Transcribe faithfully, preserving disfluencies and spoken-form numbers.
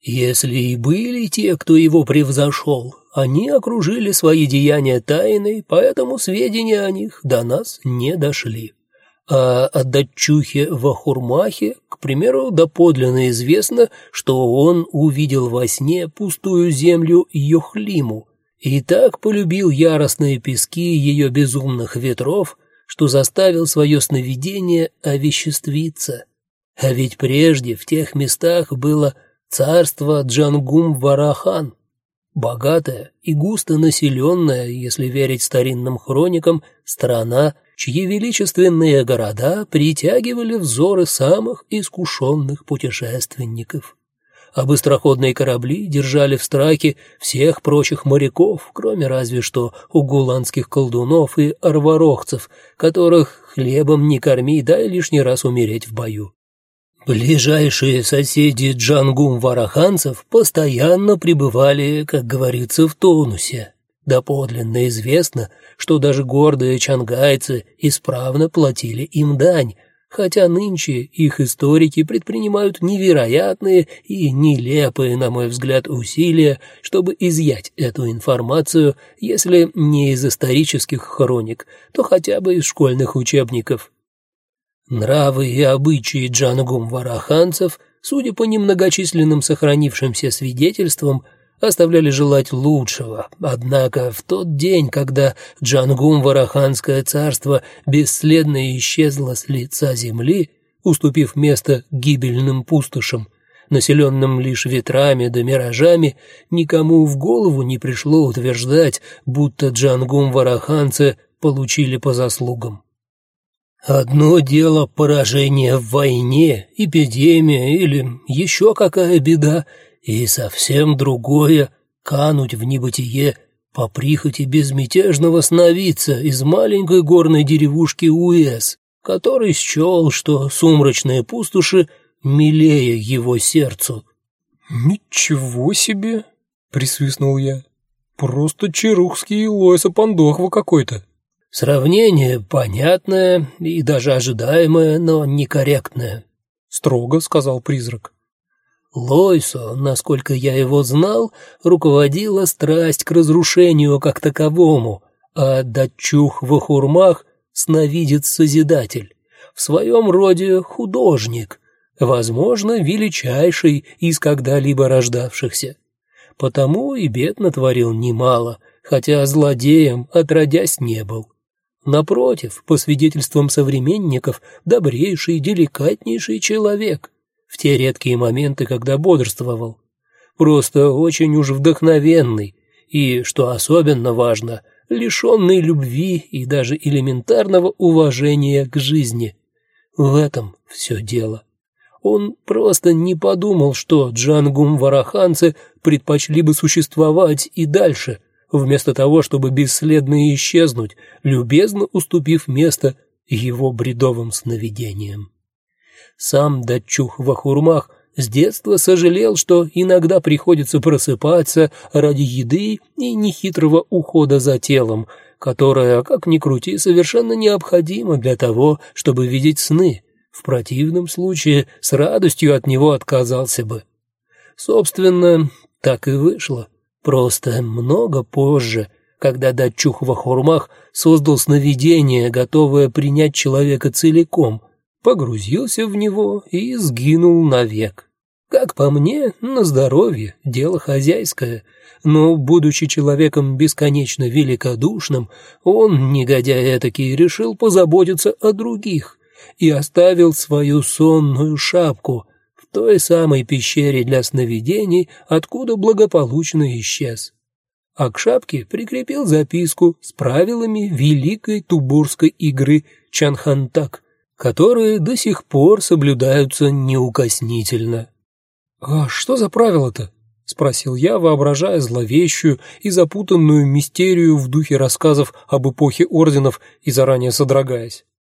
Если и были те, кто его превзошел, они окружили свои деяния тайной, поэтому сведения о них до нас не дошли. А о датчухе Вахурмахе, к примеру, доподлинно известно, что он увидел во сне пустую землю Йохлиму и так полюбил яростные пески ее безумных ветров, что заставил свое сновидение овеществиться. А ведь прежде в тех местах было царство Джангум-Варахан, богатая и густо населенная, если верить старинным хроникам, страна, чьи величественные города притягивали взоры самых искушенных путешественников. А быстроходные корабли держали в страхе всех прочих моряков, кроме разве что угуланских колдунов и арварохцев, которых хлебом не корми, дай лишний раз умереть в бою. Ближайшие соседи джангум-вараханцев постоянно пребывали, как говорится, в тонусе. Доподлинно известно, что даже гордые чангайцы исправно платили им дань, хотя нынче их историки предпринимают невероятные и нелепые, на мой взгляд, усилия, чтобы изъять эту информацию, если не из исторических хроник, то хотя бы из школьных учебников. Нравы и обычаи джангум-вараханцев, судя по немногочисленным сохранившимся свидетельствам, оставляли желать лучшего. Однако в тот день, когда Джангум-Вараханское царство бесследно исчезло с лица земли, уступив место гибельным пустошам, населенным лишь ветрами да миражами, никому в голову не пришло утверждать, будто джангум-вараханцы получили по заслугам. Одно дело поражение в войне, эпидемия или еще какая беда, и совсем другое — кануть в небытие по прихоти безмятежного сновидца из маленькой горной деревушки Уэс, который счел, что сумрачные пустоши милее его сердцу. «Ничего себе!» — присвистнул я. «Просто черухский Лоиса Пандохва какой-то». «Сравнение понятное и даже ожидаемое, но некорректное», — строго сказал призрак. Лойсо, насколько я его знал, руководила страсть к разрушению как таковому, а датчух Вахурмах — сновидец-созидатель, в своем роде художник, возможно, величайший из когда-либо рождавшихся. Потому и бед натворил немало, хотя злодеем отродясь не был. Напротив, по свидетельствам современников, добрейший, деликатнейший человек — в те редкие моменты, когда бодрствовал. Просто очень уж вдохновенный и, что особенно важно, лишенный любви и даже элементарного уважения к жизни. В этом все дело. Он просто не подумал, что джангум-вараханцы предпочли бы существовать и дальше, вместо того, чтобы бесследно исчезнуть, любезно уступив место его бредовым сновидениям. Сам датчух Вахурмах с детства сожалел, что иногда приходится просыпаться ради еды и нехитрого ухода за телом, которое, как ни крути, совершенно необходимо для того, чтобы видеть сны. В противном случае с радостью от него отказался бы. Собственно, так и вышло. Просто много позже, когда датчух Вахурмах создал сновидение, готовое принять человека целиком, погрузился в него и сгинул навек. Как по мне, на здоровье, дело хозяйское, но, будучи человеком бесконечно великодушным, он, негодяй этакий, решил позаботиться о других и оставил свою сонную шапку в той самой пещере для сновидений, откуда благополучно исчез. А к шапке прикрепил записку с правилами великой тубурской игры Чанхантак, которые до сих пор соблюдаются неукоснительно. «А что за правила-то?» — спросил я, воображая зловещую и запутанную мистерию в духе рассказов об эпохе орденов и заранее содрогаясь.